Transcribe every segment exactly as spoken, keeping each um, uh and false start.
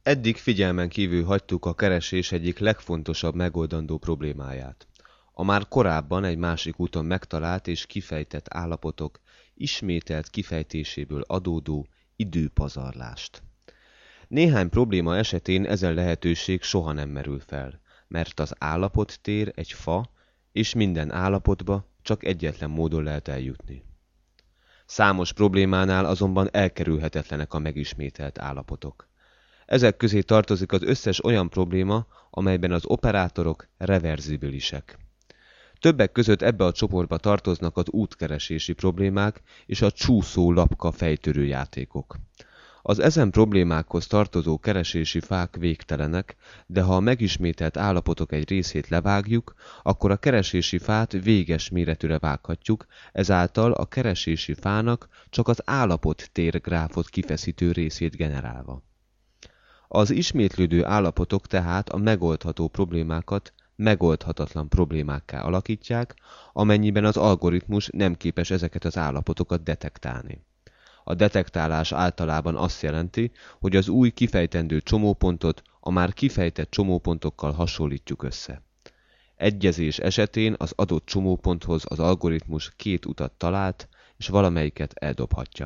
Eddig figyelmen kívül hagytuk a keresés egyik legfontosabb megoldandó problémáját. A már korábban egy másik úton megtalált és kifejtett állapotok ismételt kifejtéséből adódó időpazarlást. Néhány probléma esetén ezen lehetőség soha nem merül fel, mert az állapottér egy fa, és minden állapotba csak egyetlen módon lehet eljutni. Számos problémánál azonban elkerülhetetlenek a megismételt állapotok. Ezek közé tartozik az összes olyan probléma, amelyben az operátorok reverzibilisek. Többek között ebbe a csoportba tartoznak az útkeresési problémák és a csúszó lapka fejtörő játékok. Az ezen problémákhoz tartozó keresési fák végtelenek, de ha a megismételt állapotok egy részét levágjuk, akkor a keresési fát véges méretűre vághatjuk, ezáltal a keresési fának csak az állapottér gráfot kifeszítő részét generálva. Az ismétlődő állapotok tehát a megoldható problémákat megoldhatatlan problémákká alakítják, amennyiben az algoritmus nem képes ezeket az állapotokat detektálni. A detektálás általában azt jelenti, hogy az új kifejtendő csomópontot a már kifejtett csomópontokkal hasonlítjuk össze. Egyezés esetén az adott csomóponthoz az algoritmus két utat talált, és valamelyiket eldobhatja.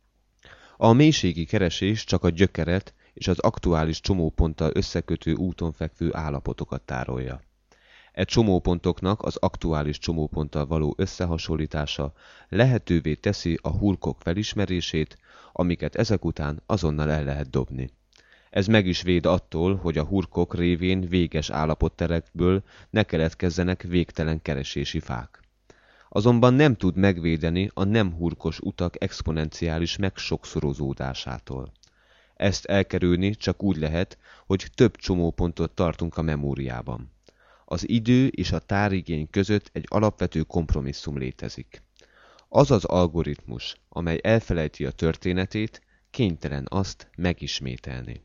A mélységi keresés csak a gyökeret és az aktuális csomóponttal összekötő úton fekvő állapotokat tárolja. E csomópontoknak az aktuális csomóponttal való összehasonlítása lehetővé teszi a hurkok felismerését, amiket ezek után azonnal el lehet dobni. Ez meg is véd attól, hogy a hurkok révén véges állapotterekből ne keletkezzenek végtelen keresési fák. Azonban nem tud megvédeni a nem hurkos utak exponenciális megsokszorozódásától. Ezt elkerülni csak úgy lehet, hogy több csomópontot tartunk a memóriában. Az idő és a tárigény között egy alapvető kompromisszum létezik. Az az algoritmus, amely elfelejti a történetét, kénytelen azt megismételni.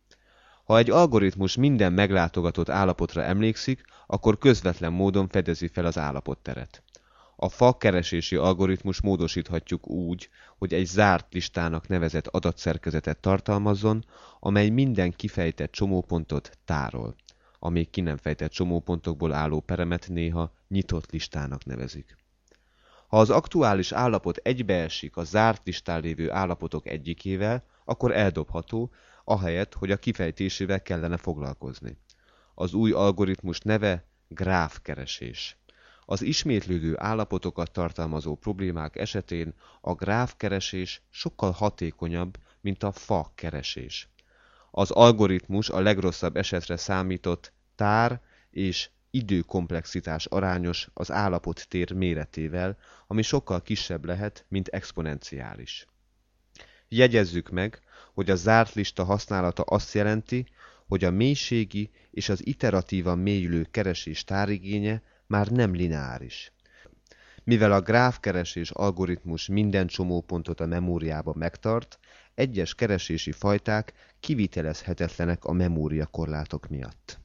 Ha egy algoritmus minden meglátogatott állapotra emlékszik, akkor közvetlen módon fedezi fel az állapotteret. A fa keresési algoritmus módosíthatjuk úgy, hogy egy zárt listának nevezett adatszerkezetet tartalmazzon, amely minden kifejtett csomópontot tárol. A még ki nem fejtett csomópontokból álló peremet néha nyitott listának nevezik. Ha az aktuális állapot egybeesik a zárt listán lévő állapotok egyikével, akkor eldobható, ahelyett, hogy a kifejtésével kellene foglalkozni. Az új algoritmus neve gráfkeresés. Az ismétlődő állapotokat tartalmazó problémák esetén a gráfkeresés sokkal hatékonyabb, mint a fa keresés. Az algoritmus a legrosszabb esetre számított tár és időkomplexitás arányos az állapottér méretével, ami sokkal kisebb lehet, mint exponenciális. Jegyezzük meg, hogy a zárt lista használata azt jelenti, hogy a mélységi és az iteratívan mélyülő keresés tárigénye már nem lineáris. Mivel a gráfkeresés algoritmus minden csomópontot a memóriába megtart, egyes keresési fajták kivitelezhetetlenek a memóriakorlátok miatt.